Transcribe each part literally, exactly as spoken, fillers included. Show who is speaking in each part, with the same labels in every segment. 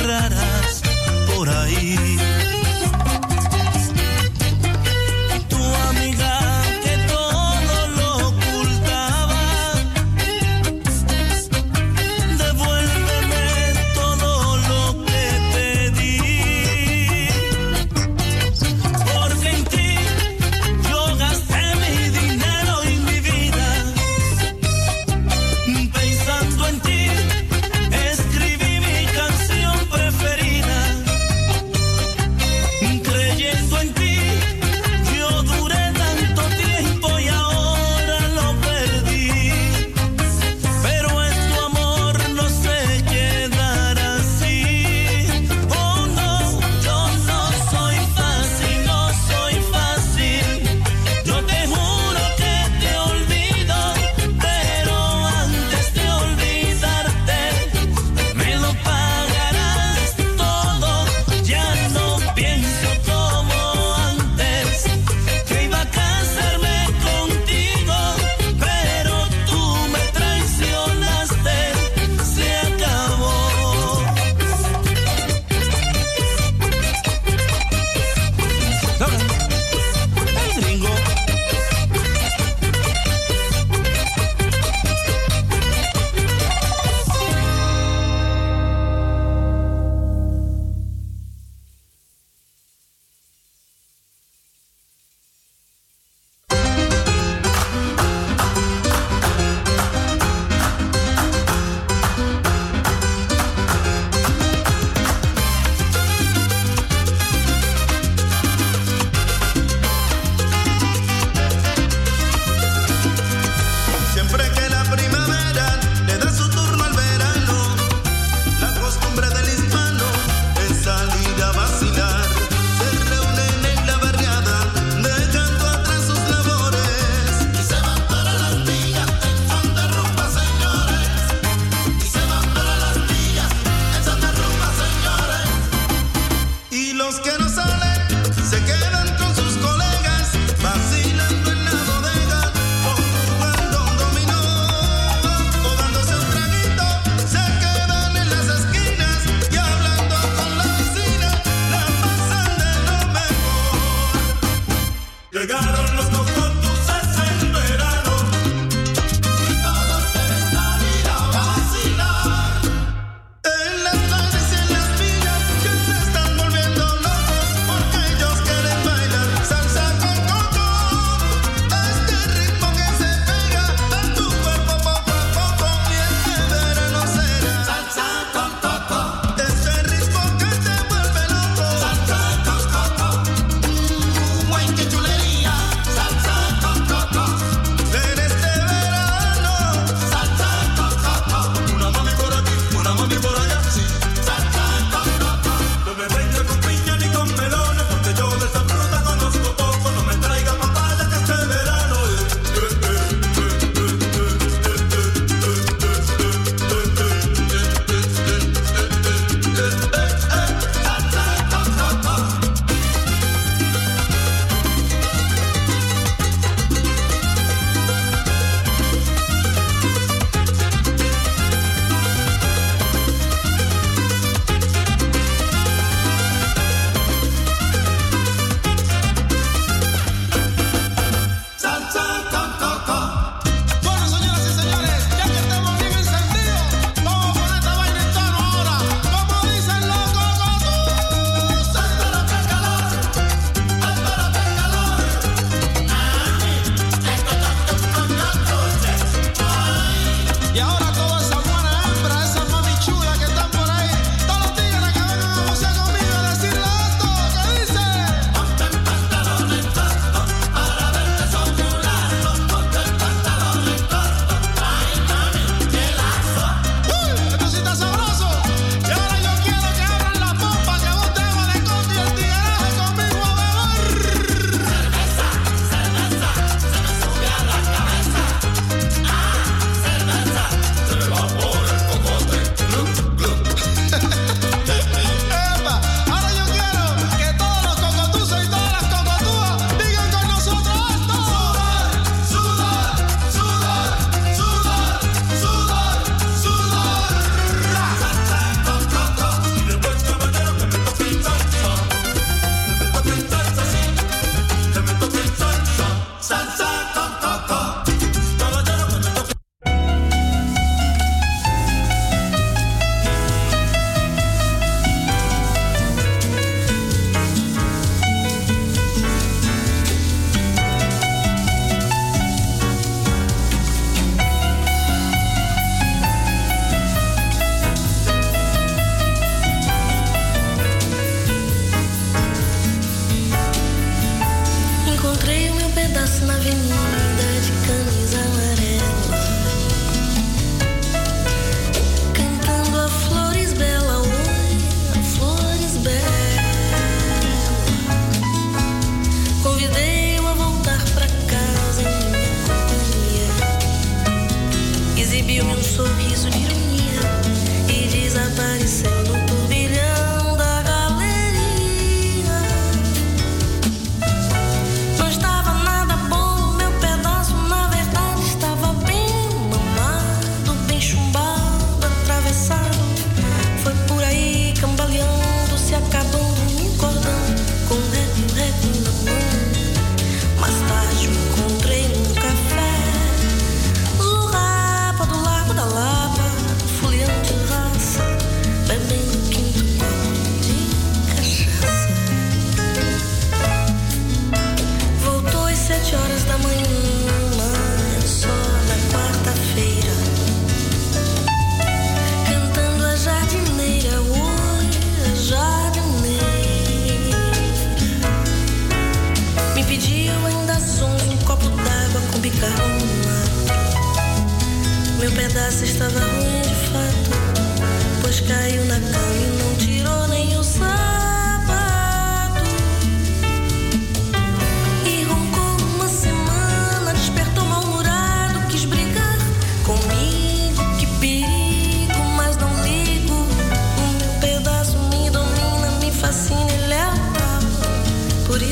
Speaker 1: raras por ahí.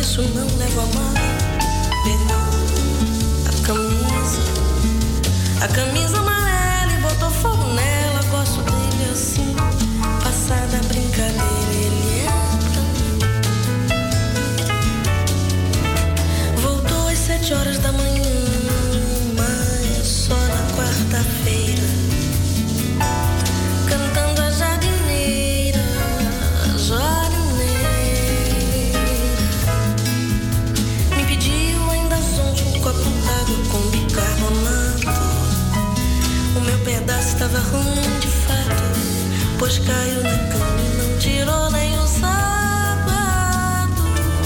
Speaker 2: isso não levo a mal. Pegou a camisa, a camisa amarela e botou fogo nela. Gosto dele assim, passada a brincadeira, ele é pra mim. Voltou às sete horas da manhã, mas só na quarta-feira, cantando a jardineira, jardineira. Me pediu ainda ontem um copo d'água com bicarbonato. O meu pedaço estava ruim de fato, pois caiu na cama e não tirou nem o sapato.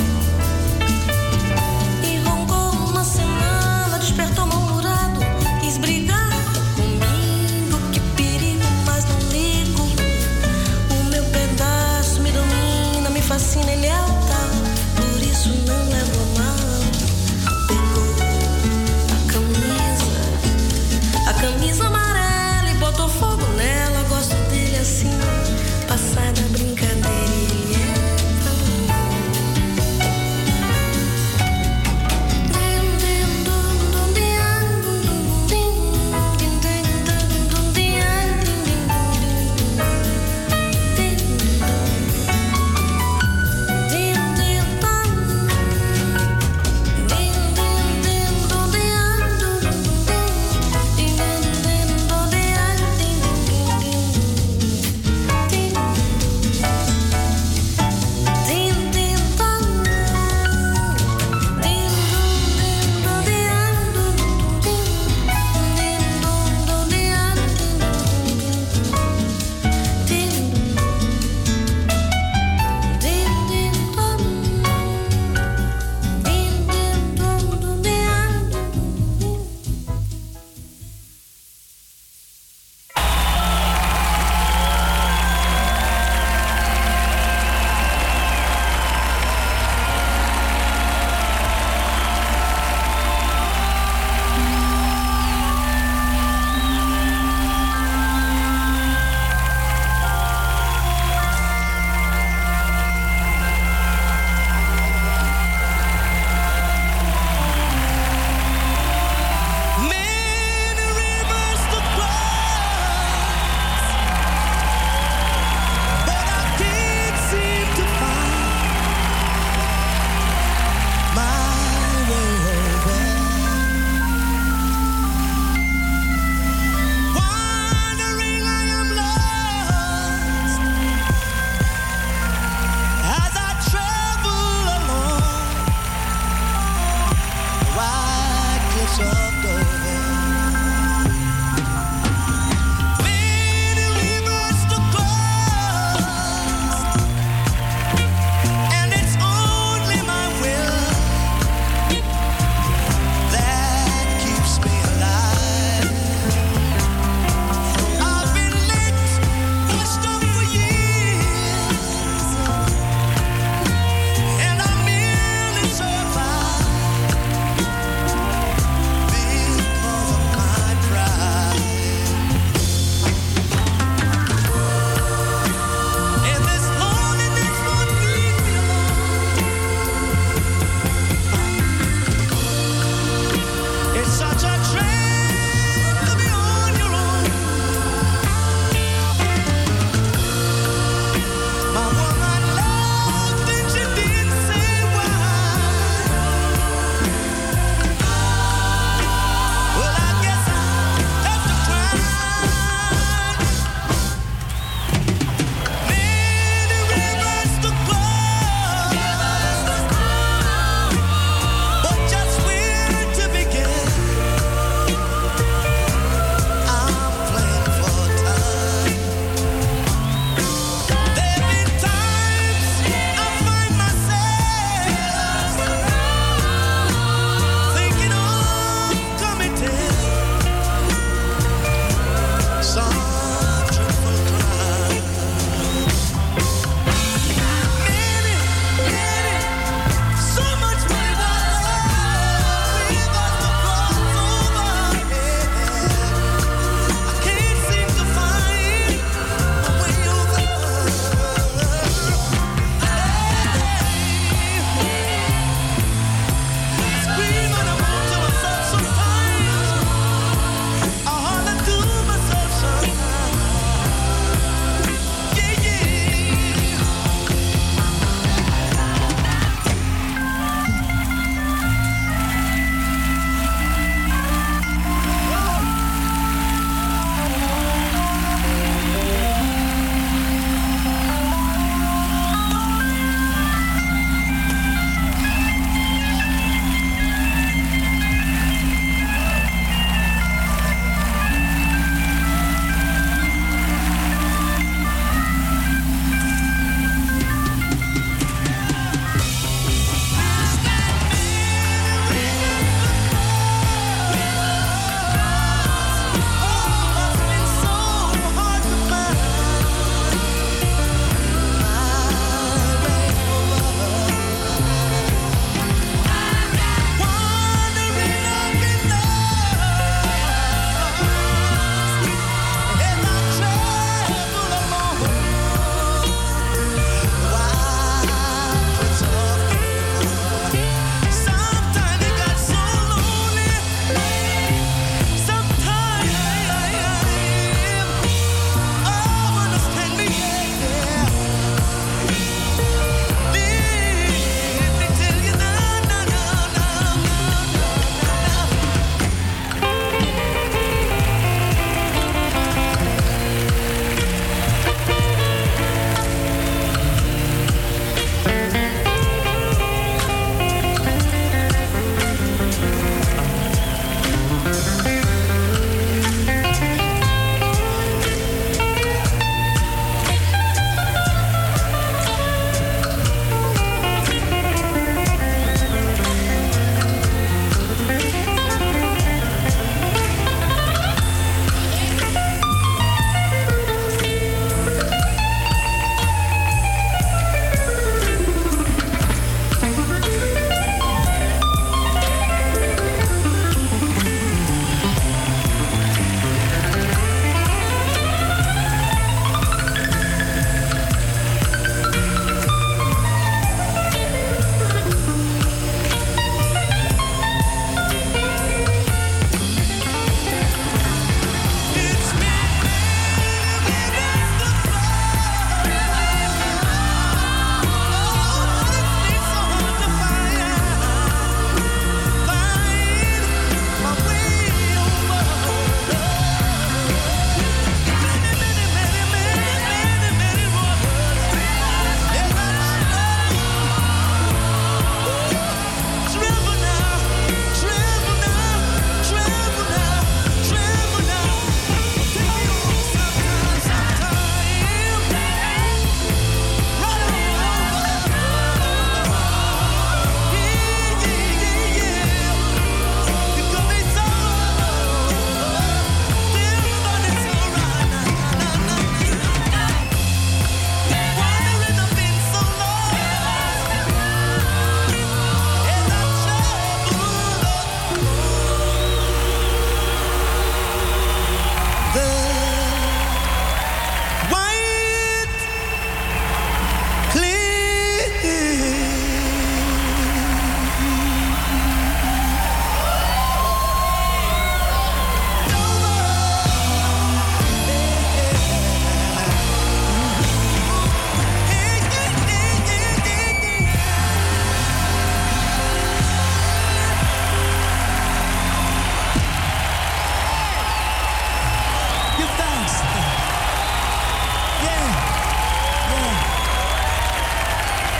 Speaker 2: E roncou uma semana, despertou mal-humorado, quis brigar comigo, que perigo, mas não ligo. O meu pedaço me domina, me fascina, ele é o tal, por isso não levo a mal. Pegou a camisa, a camisa amarela e botou fogo nela. Gosto dele assim, passada a brincadeira, ele é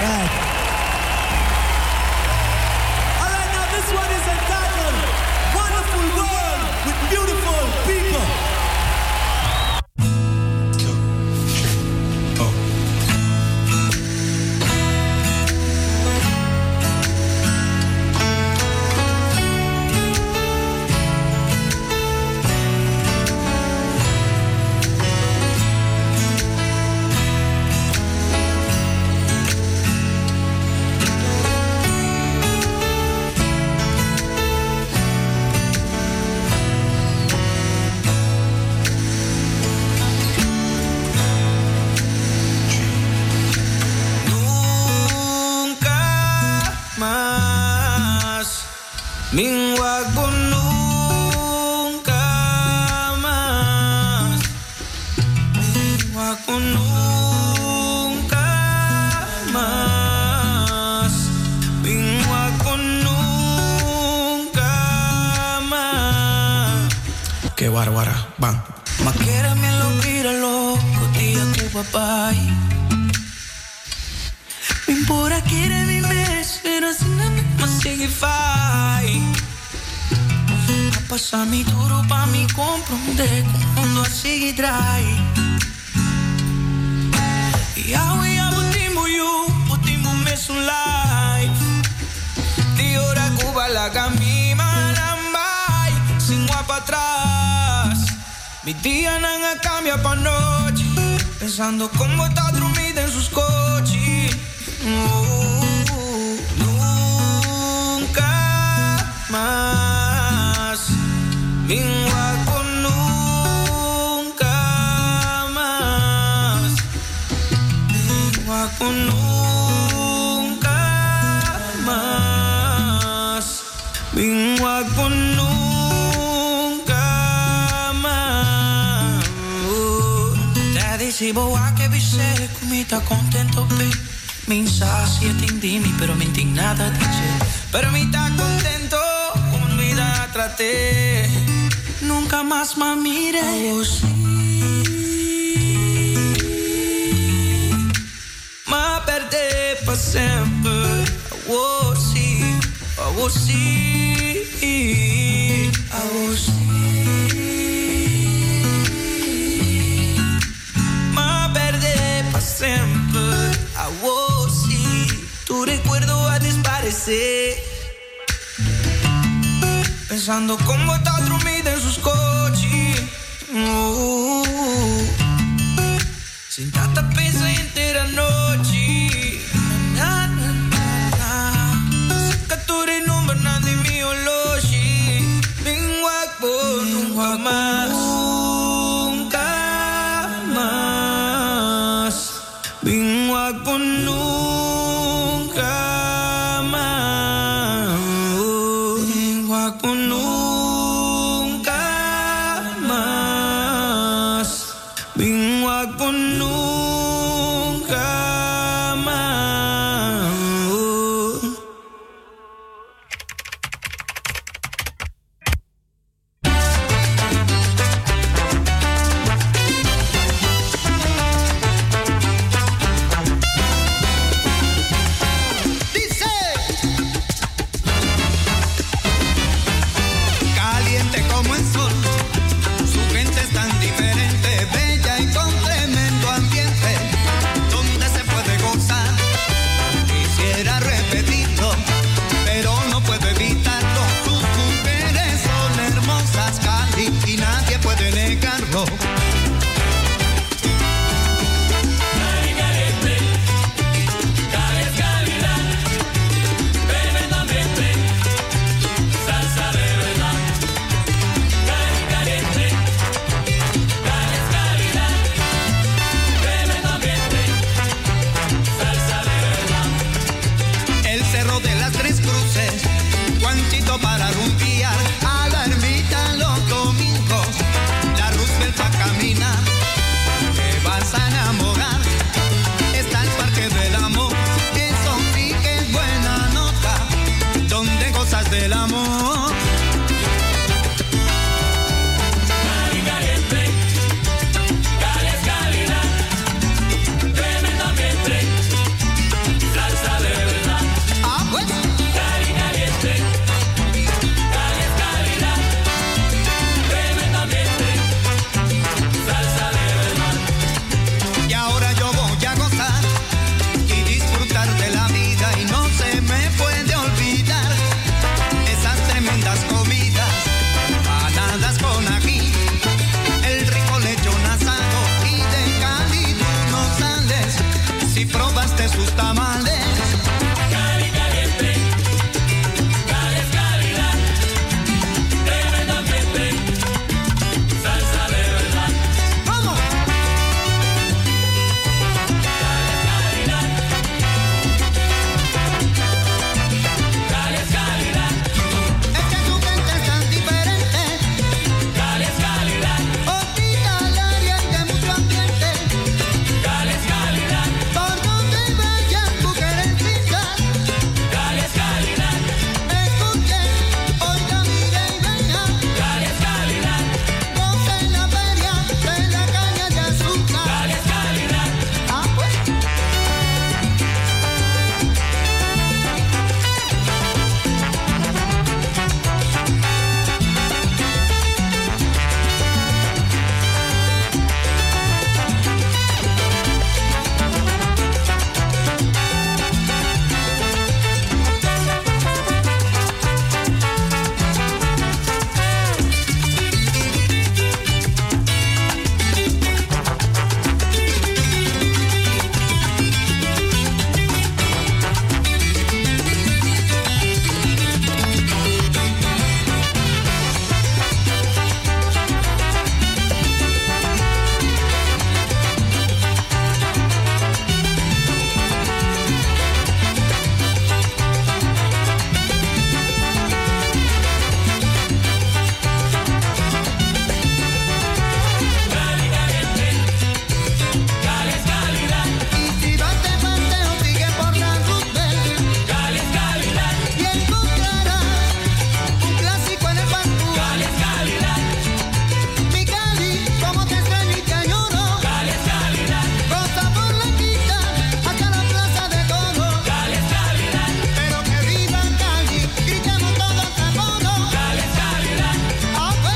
Speaker 3: Pensando cómo está dormida en sus coches. Oh, nunca más. Minguaco nunca más. Minguaco nunca más. Minguaco nunca más. Si boa che visere come sta contento per mi sa si è tindini però mi nada dice pero mi sta contento con vida traté nunca más me mire oh, sí. Ma perde pa sempre oh sì oh sì oh sì siempre a vos sí tu recuerdo va a desaparecer pensando cómo está dormida en sus coches oh, sin tanta pesa entera noche na, na, na, na. Saca tu nombre nadie mío logi vengo a por nunca más con nunca más, con nunca más, con nunca más.
Speaker 4: sus tamales.
Speaker 5: Cali caliente, Cali es calidad, tremendo ambiente, salsa de verdad.
Speaker 4: ¡Vamos!
Speaker 5: Cali es calidad, Cali es calidad,
Speaker 4: Es que tu gente es tan diferente,
Speaker 5: Cali es calidad,
Speaker 4: hospitalaria y de mucho ambiente.
Speaker 5: Cali es calidad,
Speaker 4: Por donde vayan tu querencita,
Speaker 5: Cali es calidad,
Speaker 4: escuchen, oiga, mire y venga,
Speaker 5: Cali es calidad,
Speaker 4: gocen la feria de la caña de azúcar.
Speaker 5: Cali es calidad.
Speaker 4: Ah, pues. Y si vas de paseo, sigue por la Roosevelt
Speaker 5: Cali es calidad,
Speaker 4: y encontrarás un clásico en el Pascua.
Speaker 5: Cali es calidad,
Speaker 4: Mi Cali, como te extraño y te añoro,
Speaker 5: Cali es calidad,
Speaker 4: goza por la quinta hasta la plaza de toros.
Speaker 5: Cali es calidad,
Speaker 4: Pero que viva Cali, gritemos todos a coro.
Speaker 5: Cali es calidad.
Speaker 4: Ah, pues.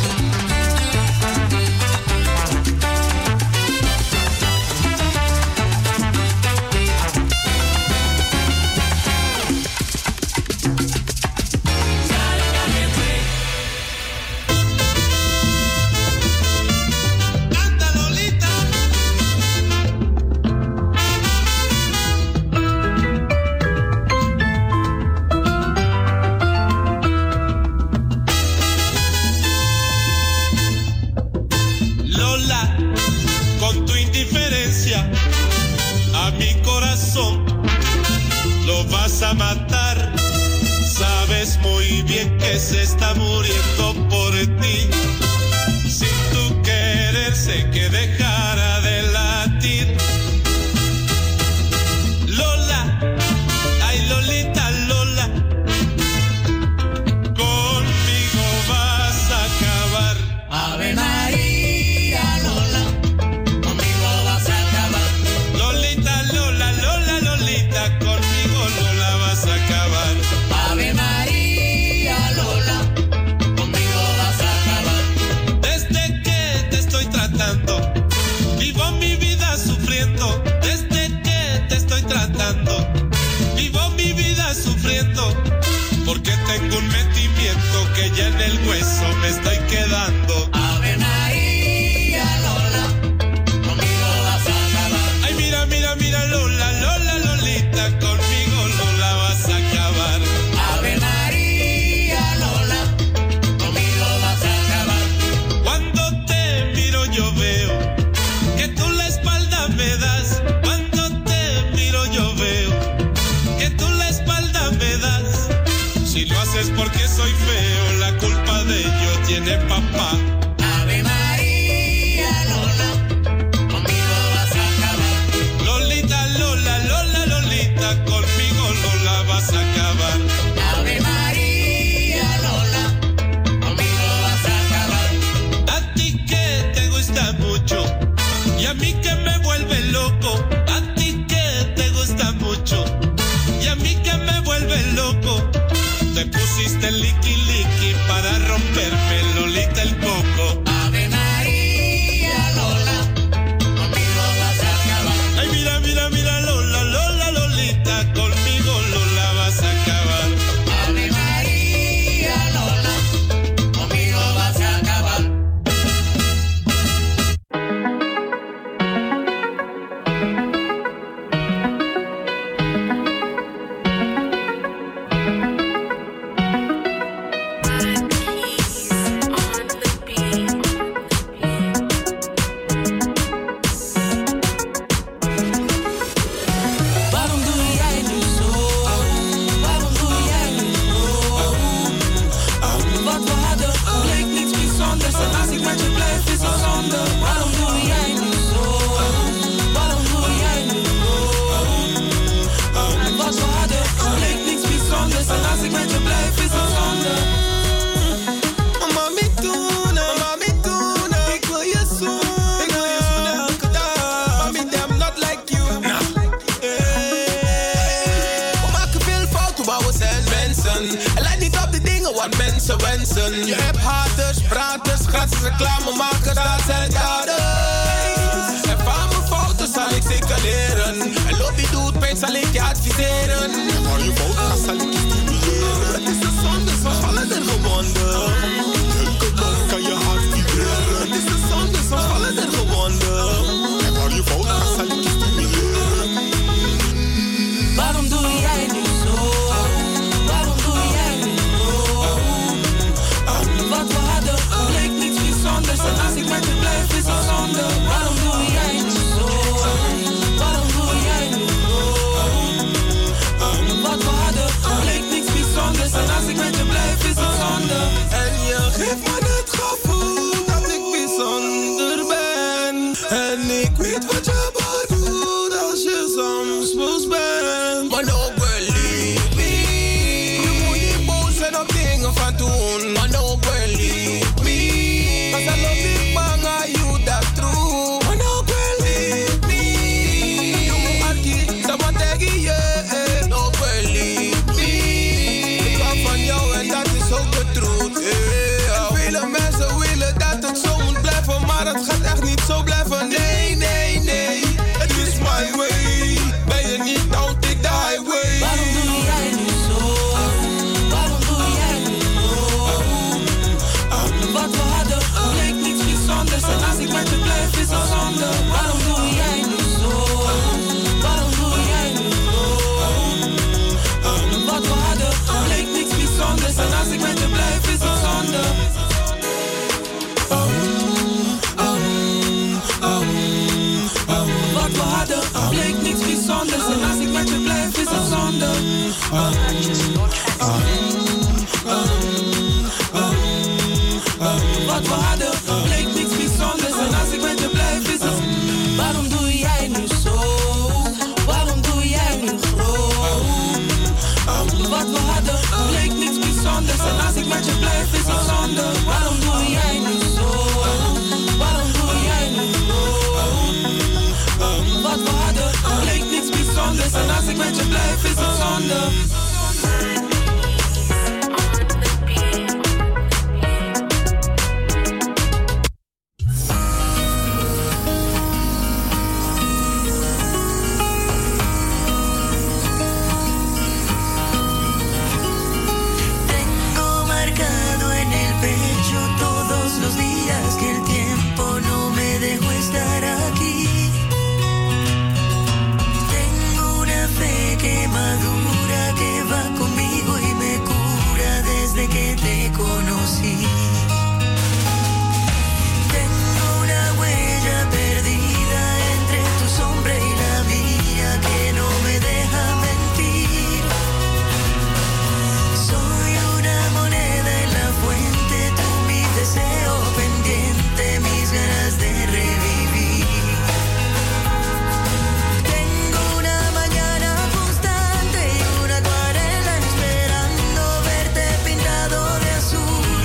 Speaker 1: Canta Lolita. Lola, con tu indiferencia a mi corazón lo vas a matar. Sabes muy bien que se está muriendo por ti. Sin tu querer sé que dejara de latir. Lola, ay Lolita, Lola, conmigo vas a acabar.
Speaker 5: Ave María, Lola, conmigo vas a acabar.
Speaker 1: Lolita, Lola, Lola, Lolita, conmigo no la vas a acabar.
Speaker 5: Ave María, Lola,
Speaker 6: wensen. En let niet op de dingen wat mensen wensen. Je hebt haters, praters, gratis reclamemakers, dat zijn daders. En van mijn fouten zal ik zeker leren. En lobby doet pijn, zal ik je adviseren. En van je fouten zal ik je stimuleren. Het is een zonde, zo vallen er gewonden. Elke dag kan je hart vibreren. Het is een zonde, zo vallen er gewonden. En van je fouten zal ik je stimuleren.
Speaker 3: Waarom doe jij nu zo? Waarom doe jij nu zo? Wat we hadden bleek niets bijzonders. En als ik met je blijf is het zonde. Waarom doe jij nu zo? Waarom doe jij nu zo? Wat we hadden bleek niets bijzonders. En als ik met je blijf is het zonde.
Speaker 6: En je geeft me het gevoel dat ik bijzonder ben. En ik weet wat je bedoelt als je soms boos bent. Maar no believe me. Je moet niet boos zijn op dingen van doen. Maar no believe me. Cause I love you bang, are you that true? Maar no believe me. Je moet arkie, dat wat tegen je. No believe me. Ik hou van jou en dat is ook de truth. Yeah. Vele mensen willen dat het zo moet blijven, maar het gaat echt niet zo blijven. Nee, nee, nee. Het is my way. Ben je niet down, take the highway.
Speaker 3: Waarom doe jij nu zo? Waarom doe jij nu zo? Wat we hadden bleek niets bijzonders. En als ik met je blijf is het zonde. Waarom doe jij nu zo? Waarom doe jij nu zo? Wat we hadden bleek niets bijzonders. En als ik met je blijf is het zonde. Wat we hadden bleek niets bijzonders. En als ik met je blijf is het zonde. Wat we hadden bleek niets bijzonders. En als ik met je blijf is het. Waarom doe jij nu zo? Waarom doe jij nu groot? Wat we hadden bleek niets bijzonders. En als ik met je blijf is het zonde. Waarom doe jij nu zo? Waarom doe jij nu groot? Wat we hadden bleek niets bijzonders. En als ik met je blijf is het zonde.
Speaker 2: Tengo marcado en el pecho todos los días que el tiempo no me dejó estar aquí. Tengo una fe que madura, que va conmigo y me cura desde que te conocí. Tengo una huella perdida entre tu sombra y la mía que no me deja mentir. Soy una moneda en la fuente, tú mi deseo pendiente, mis ganas de revivir. Tengo una mañana constante y una acuarela esperando verte pintado de azul.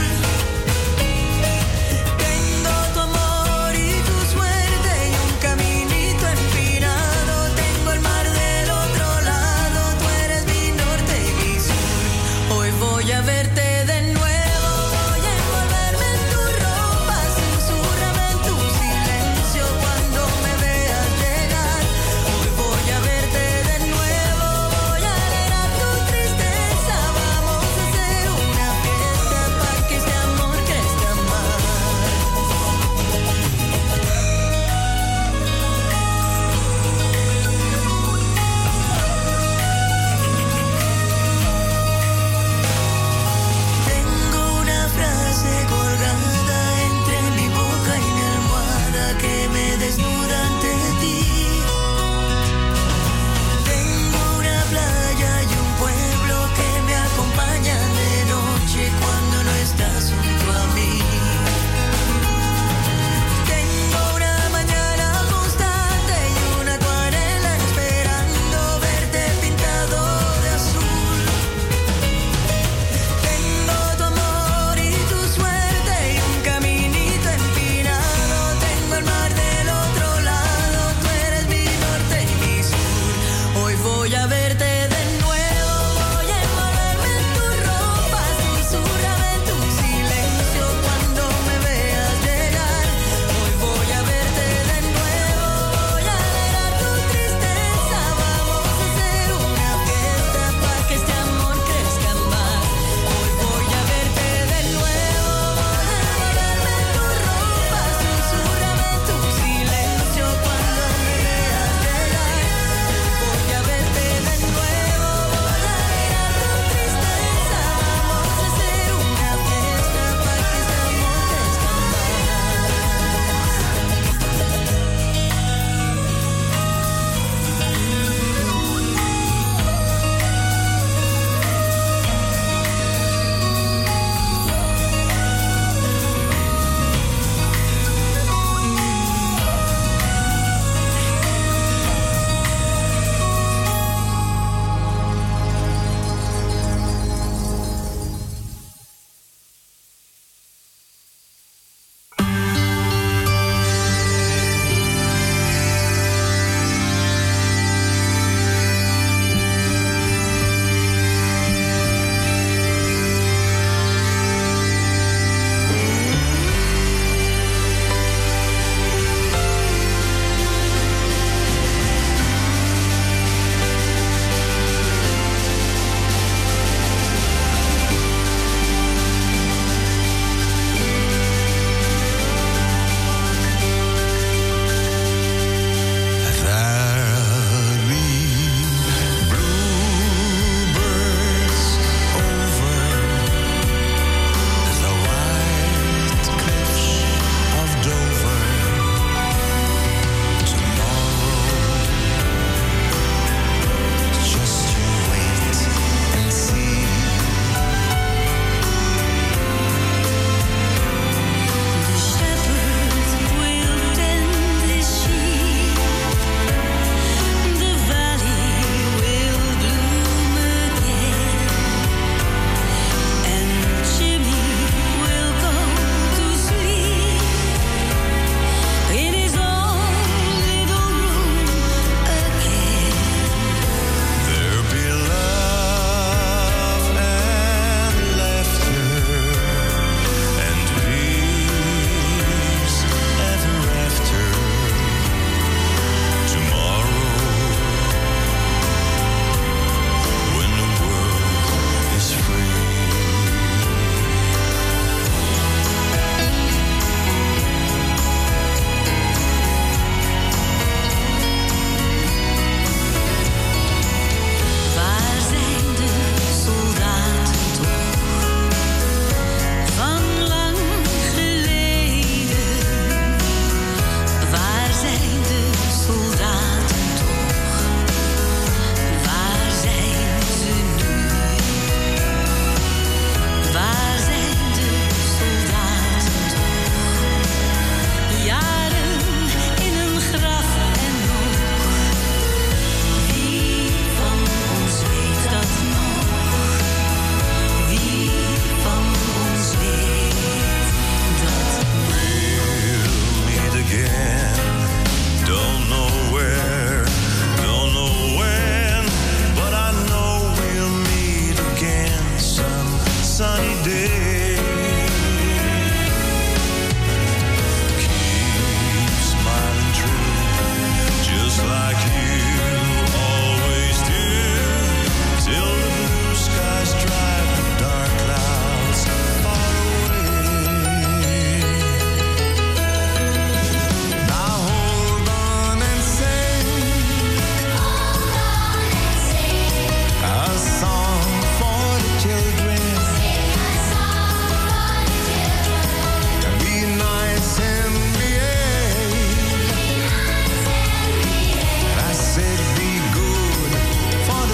Speaker 2: Tengo tu amor y tu suerte y un caminito empinado. Tengo el mar del otro lado, tú eres mi norte y mi sur. Hoy voy a verte de nuevo, voy a envolverme en tu ropa, susurrame en tu silencio cuando me veas llegar. Hoy voy a verte de nuevo, voy a alegrar tu tristeza. Vamos a hacer una fiesta para que este amor crezca más. Tengo una frase colgada entre mi boca y mi almohada que me desnuda ante ti. Tengo una playa y un pueblo que me acompañan de noche cuando no estás junto a mí. Tengo una mañana constante y una acuarela esperando verte pintado de azul. Tengo tu amor y tu suerte y un caminito empinado. Tengo el mar del otro lado, tú eres mi norte y mi sur. Hoy voy a verte de nuevo, voy a envolverme en tu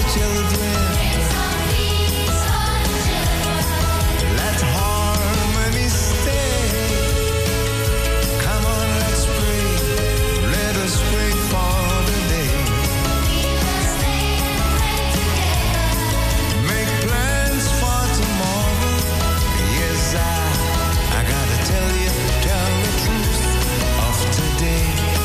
Speaker 7: children. Let harmony stay. Come on, let's pray. Let us pray for the day. Make plans for tomorrow. Yes, I, I gotta tell you, tell the truth of today.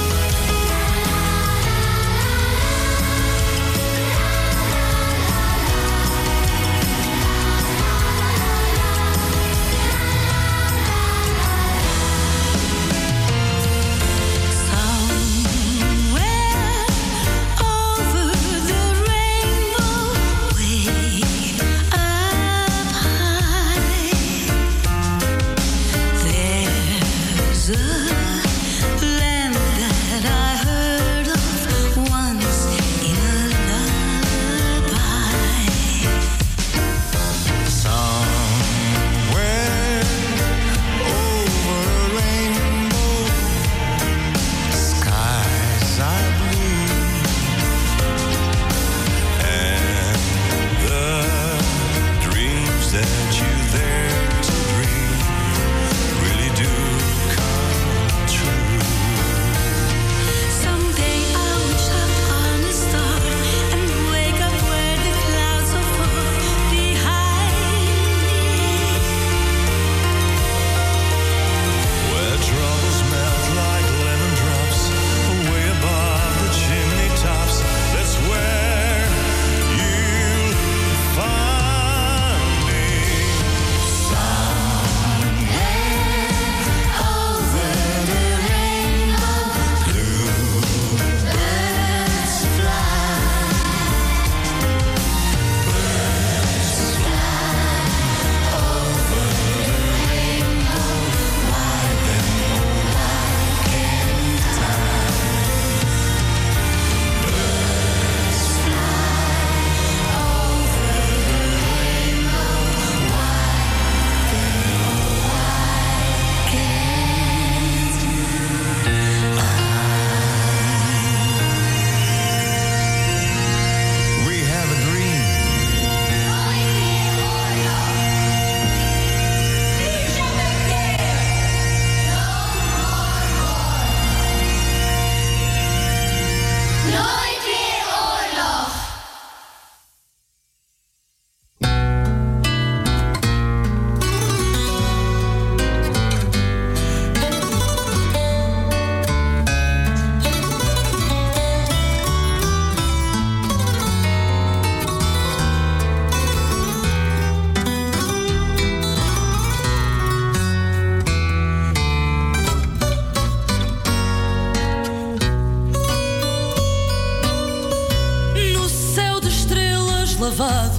Speaker 2: lavado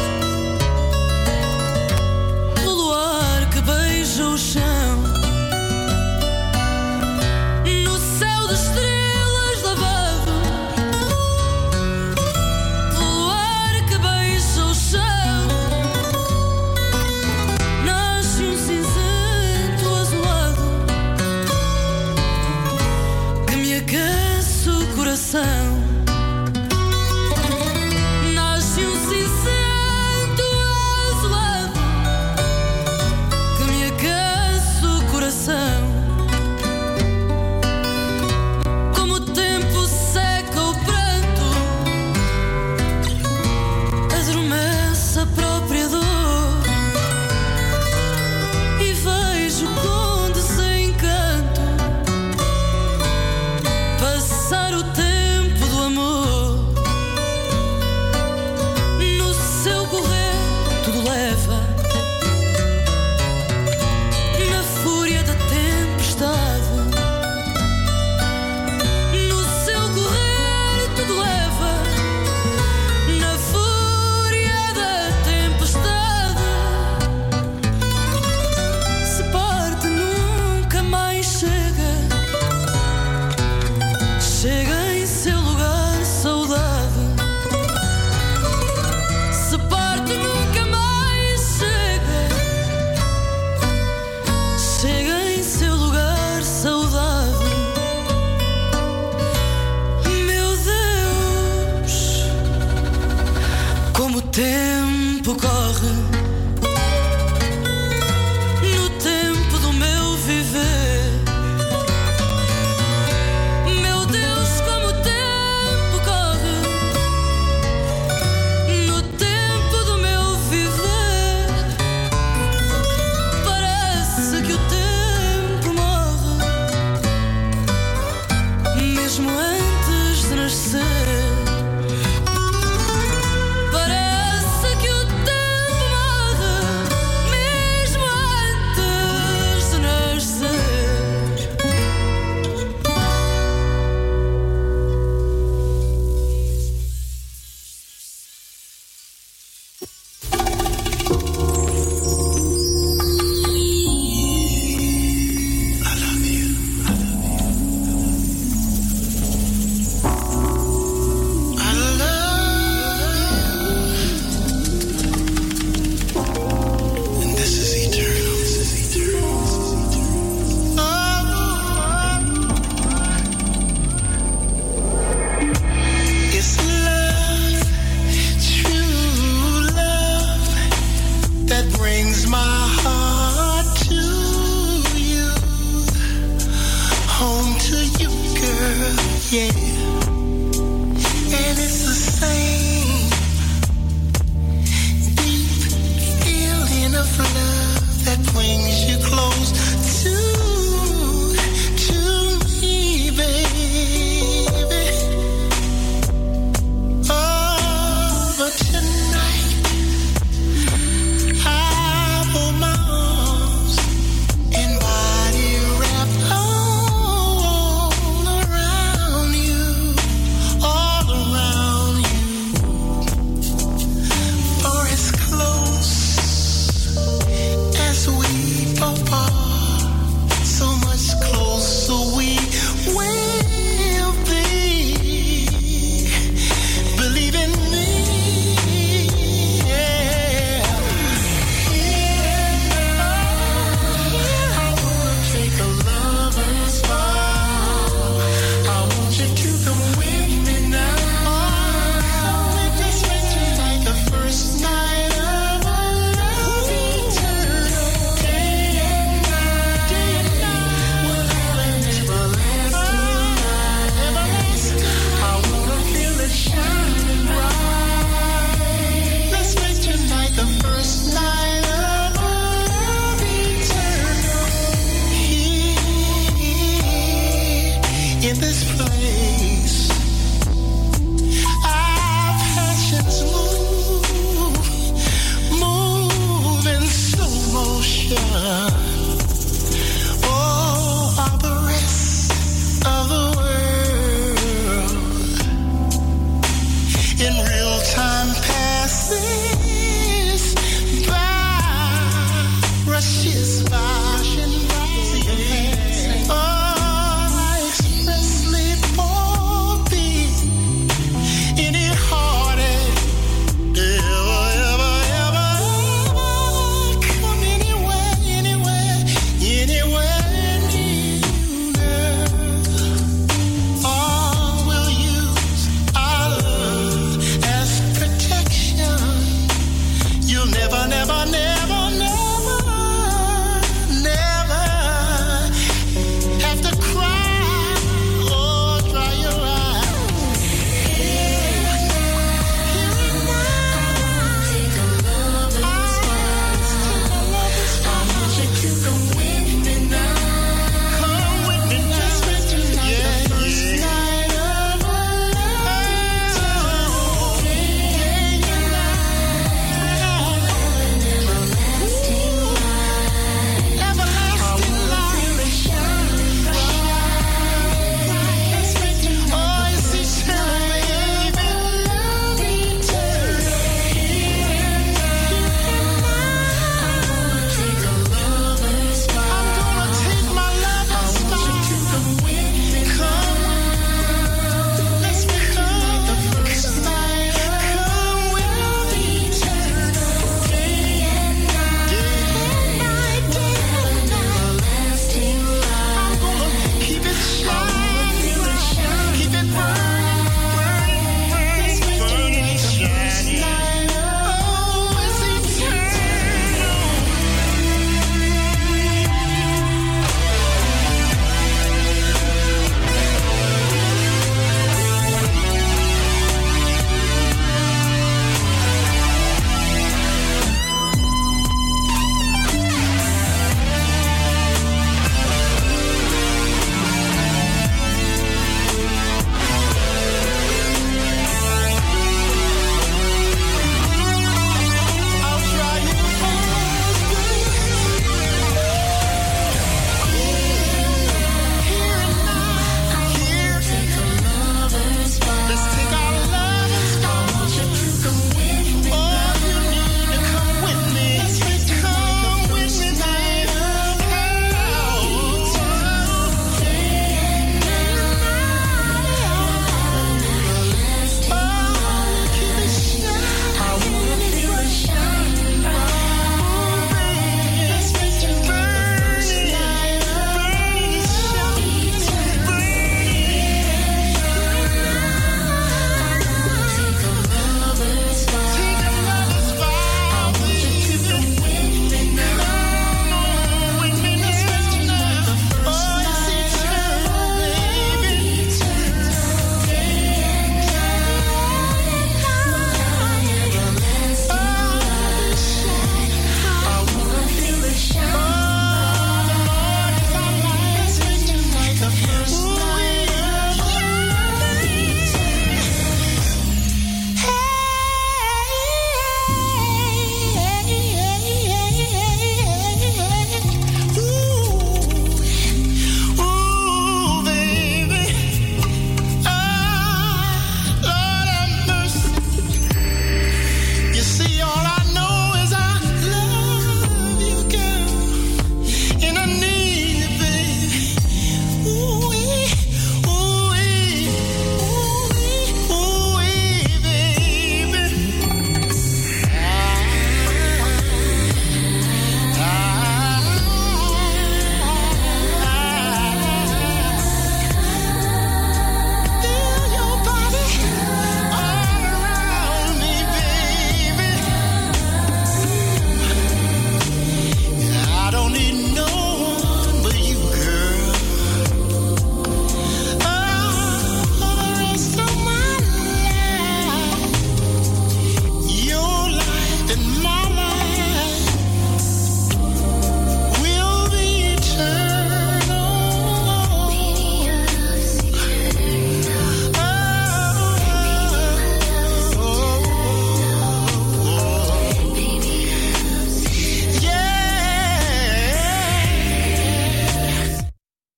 Speaker 2: no luar que beija o chão, no céu de estrelas lavado no luar que beija o chão, nasce um cinzento azulado que me aquece o coração. Nasce um cinzento
Speaker 3: tempo corre no tempo do meu viver. Meu Deus, como o tempo corre no tempo do meu viver. Parece que o tempo morre mesmo antes de nascer.
Speaker 6: Rushes